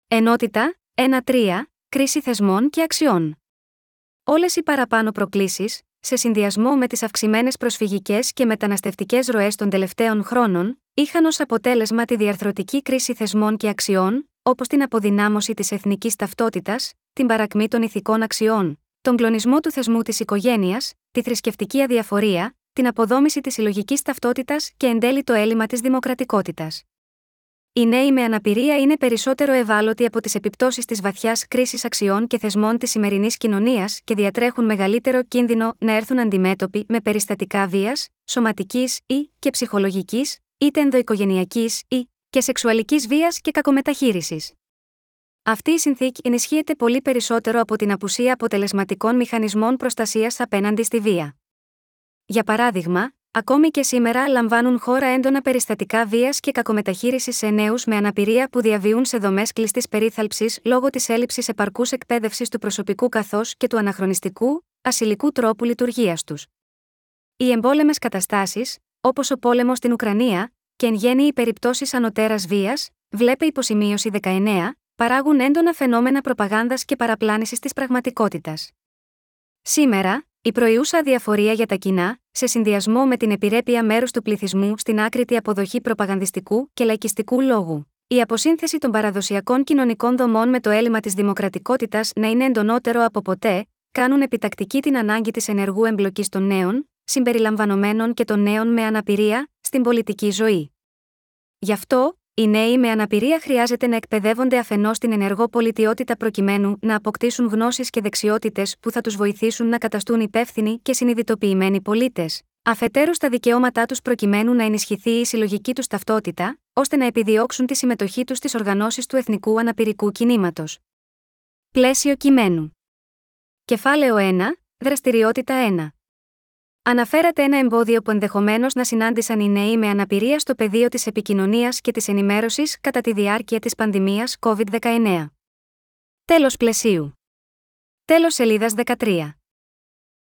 Ενότητα 1.3. Κρίση θεσμών και αξιών. Όλες οι παραπάνω προκλήσεις, σε συνδυασμό με τις αυξημένες προσφυγικές και μεταναστευτικές ροές των τελευταίων χρόνων, είχαν ως αποτέλεσμα τη διαρθρωτική κρίση θεσμών και αξιών, όπως την αποδυνάμωση της εθνικής ταυτότητας, την παρακμή των ηθικών αξιών, τον κλονισμό του θεσμού της οικογένειας, τη θρησκευτική αδιαφορία, την αποδόμηση της συλλογικής ταυτότητας και εν τέλει το έλλειμμα της δημοκρατικότητας. Οι νέοι με αναπηρία είναι περισσότερο ευάλωτοι από τις επιπτώσεις της βαθιάς κρίσης αξιών και θεσμών της σημερινής κοινωνίας και διατρέχουν μεγαλύτερο κίνδυνο να έρθουν αντιμέτωποι με περιστατικά βίας, σωματικής ή και ψυχολογικής, είτε ενδοοικογενειακής ή και σεξουαλικής βίας και κακομεταχείρισης. Αυτή η συνθήκη ενισχύεται πολύ περισσότερο από την απουσία αποτελεσματικών μηχανισμών προστασίας απέναντι στη βία. Για παράδειγμα, ακόμη και σήμερα λαμβάνουν χώρα έντονα περιστατικά βίας και κακομεταχείρισης σε νέους με αναπηρία που διαβιούν σε δομές κλειστής περίθαλψης λόγω της έλλειψης επαρκούς εκπαίδευσης του προσωπικού καθώς και του αναχρονιστικού, ασυλικού τρόπου λειτουργίας τους. Οι εμπόλεμες καταστάσεις, όπως ο πόλεμος στην Ουκρανία, και εν γέννη οι περιπτώσεις ανωτέρας βίας, βλέπε υποσημείωση 19, παράγουν έντονα φαινόμενα προπαγάνδας και παραπλάνησης της πραγματικότητας. Σήμερα, η προϊούσα αδιαφορία για τα κοινά, σε συνδυασμό με την επιρρέπεια μέρους του πληθυσμού στην άκρητη αποδοχή προπαγανδιστικού και λαϊκιστικού λόγου, η αποσύνθεση των παραδοσιακών κοινωνικών δομών με το έλλειμμα της δημοκρατικότητας να είναι εντονότερο από ποτέ, κάνουν επιτακτική την ανάγκη της ενεργού εμπλοκής των νέων, συμπεριλαμβανομένων και των νέων με αναπηρία, στην πολιτική ζωή. Γι' αυτό, οι νέοι με αναπηρία χρειάζεται να εκπαιδεύονται αφενός στην ενεργό πολιτιότητα προκειμένου να αποκτήσουν γνώσεις και δεξιότητες που θα τους βοηθήσουν να καταστούν υπεύθυνοι και συνειδητοποιημένοι πολίτες, αφετέρου στα δικαιώματά τους προκειμένου να ενισχυθεί η συλλογική τους ταυτότητα, ώστε να επιδιώξουν τη συμμετοχή τους στις οργανώσεις του εθνικού αναπηρικού κινήματος. Πλαίσιο κειμένου. Κεφάλαιο 1. Δραστηριότητα 1. Αναφέρατε ένα εμπόδιο που ενδεχομένως να συνάντησαν οι νέοι με αναπηρία στο πεδίο της επικοινωνίας και της ενημέρωσης κατά τη διάρκεια της πανδημίας COVID-19. Τέλος πλαισίου. Τέλος σελίδας 13.